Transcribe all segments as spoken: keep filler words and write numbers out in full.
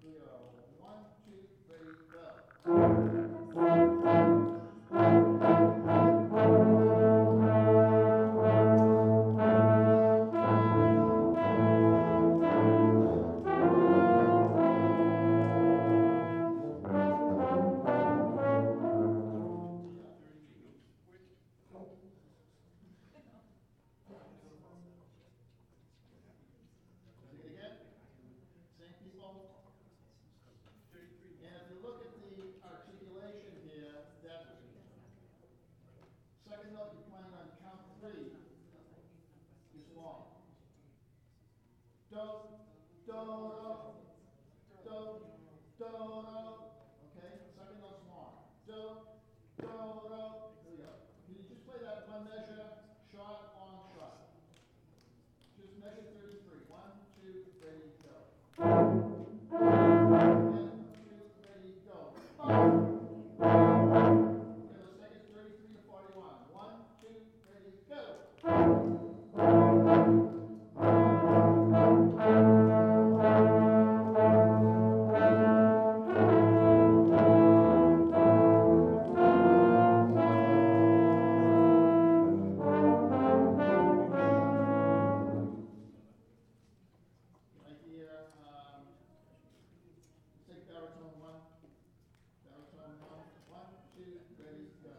we go. One, two, ready, Sing it again. Same people. And if you look at the articulation here, that second note you're playing on count three is long. Do, do, do, do, do, do. Okay, second note's long. Do, do, do. Here we go. Can you just play that one measure, short, long, short? Just measure thirty-three. One, two, ready, go. One, two, ready, go. Okay, let's take it thirty-three to forty-one. One, two, ready, go. Right here, um, let's take baritone one. Baritone one. One, two, ready, go.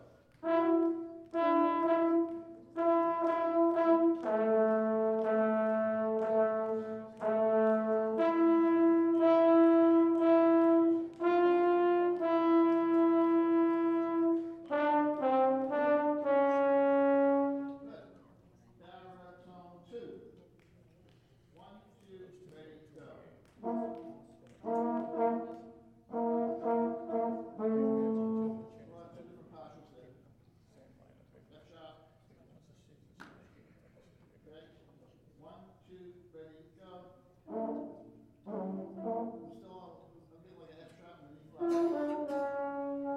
Good. Baritone two. One, two, ready, go. We'll have two different partials there. F sharp. Okay. One, two, ready, go. I'm still on, I'm getting like an F sharp and an E flat.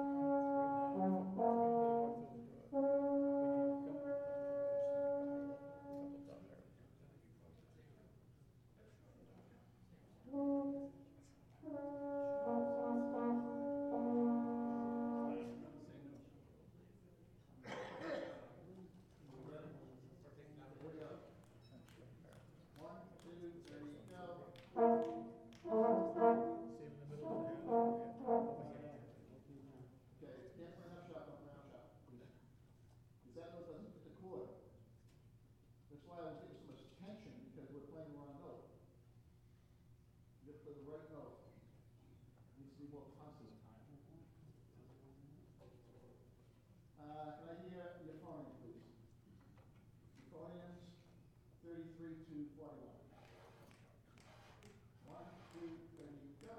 Here we go. One, two, ready, go. Okay, can't play an F sharp on an F sharp. Because that note doesn't fit the chord. That's why I was getting so much tension, because we're playing the wrong note. You have to play the right note. It needs to be more consonant. Uh, can I hear euphonium, please? Euphoniums, thirty-three to forty-one. One, two, ready, go.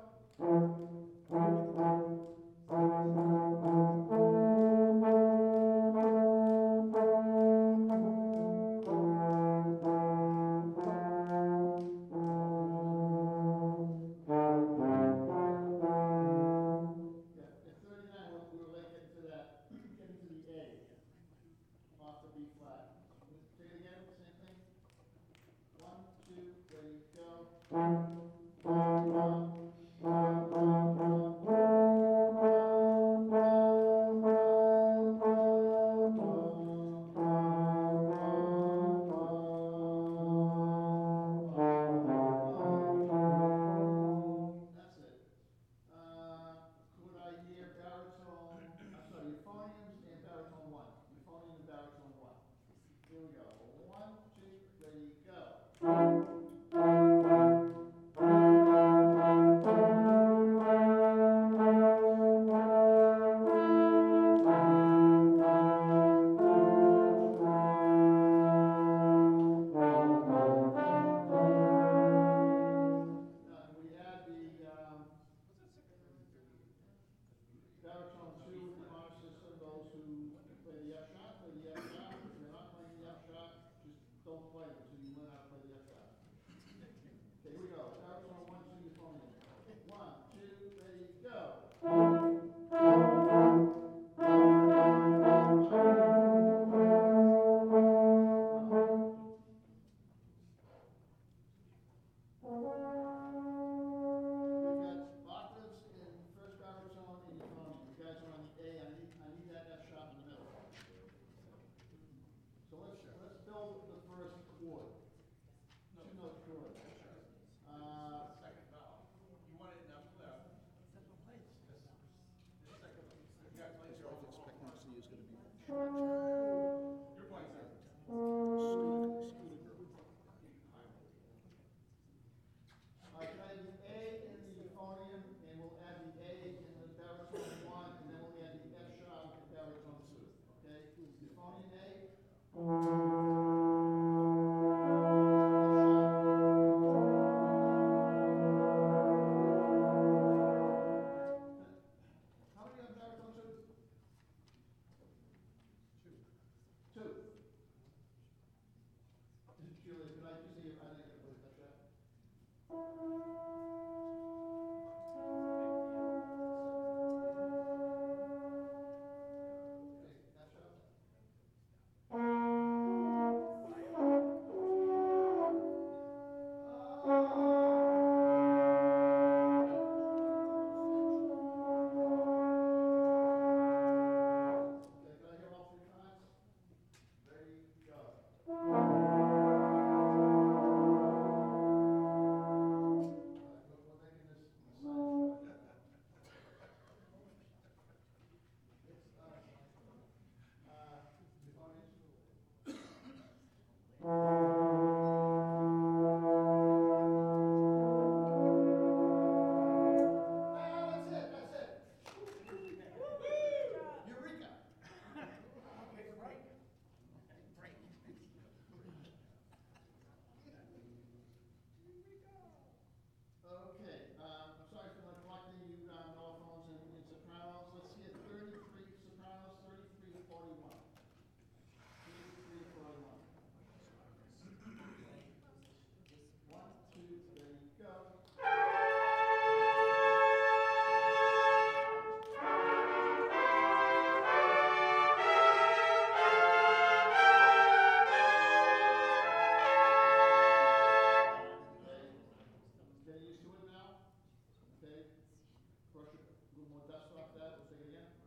to it now. Okay? Brush it, a little more dust off that. We'll take it again.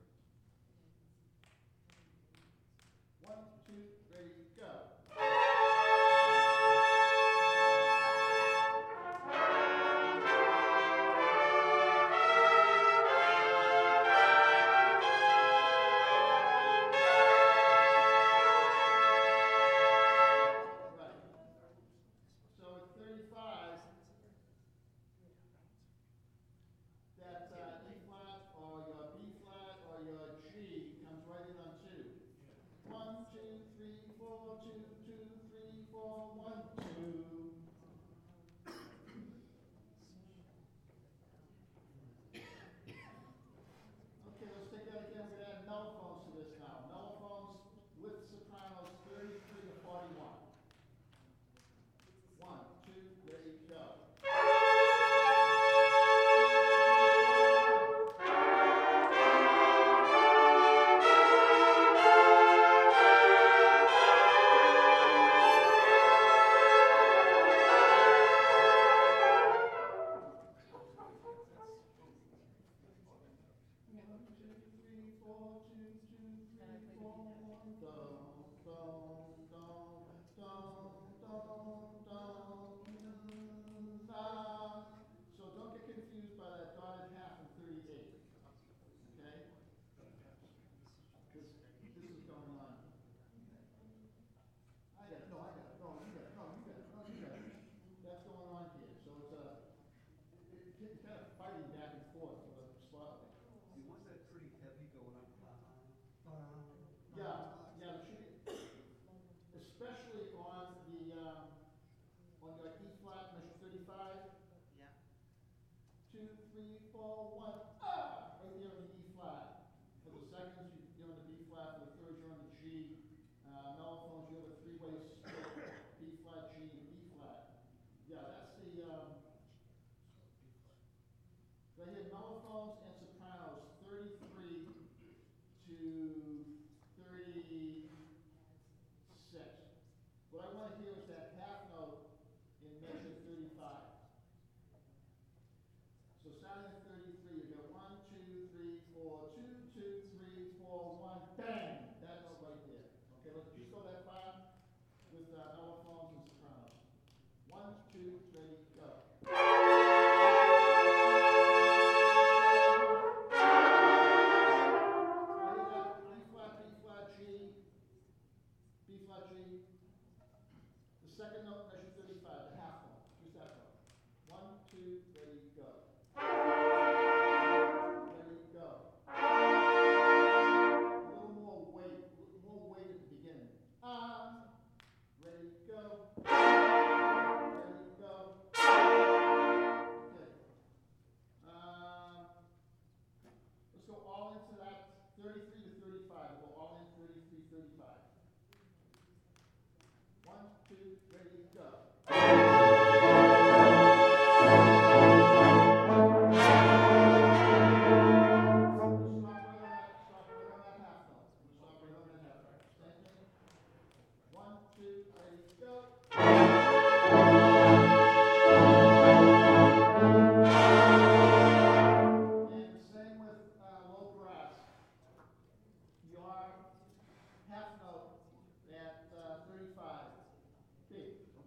One, two, ready, go.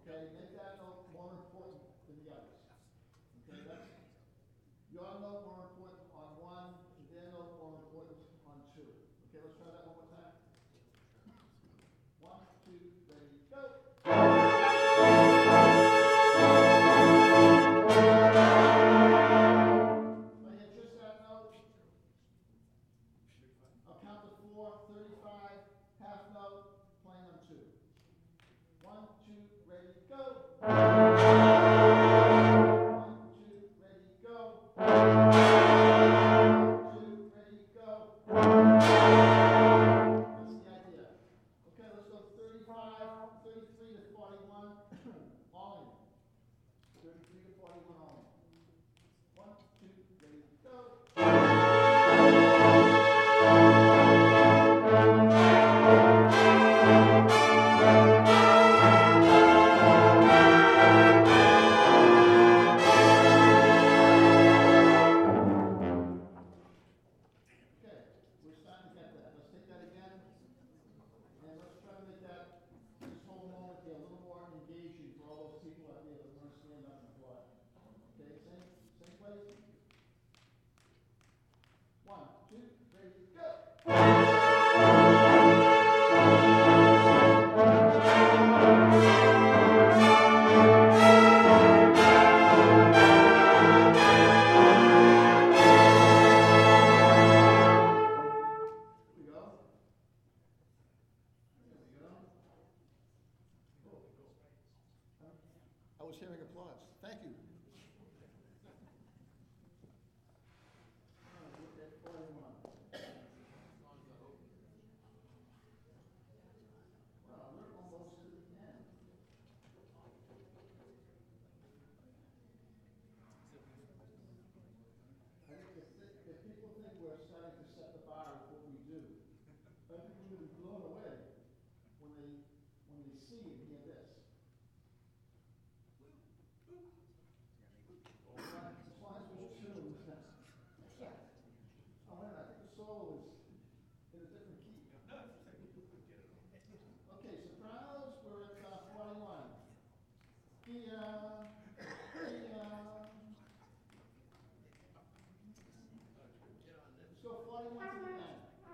Your note more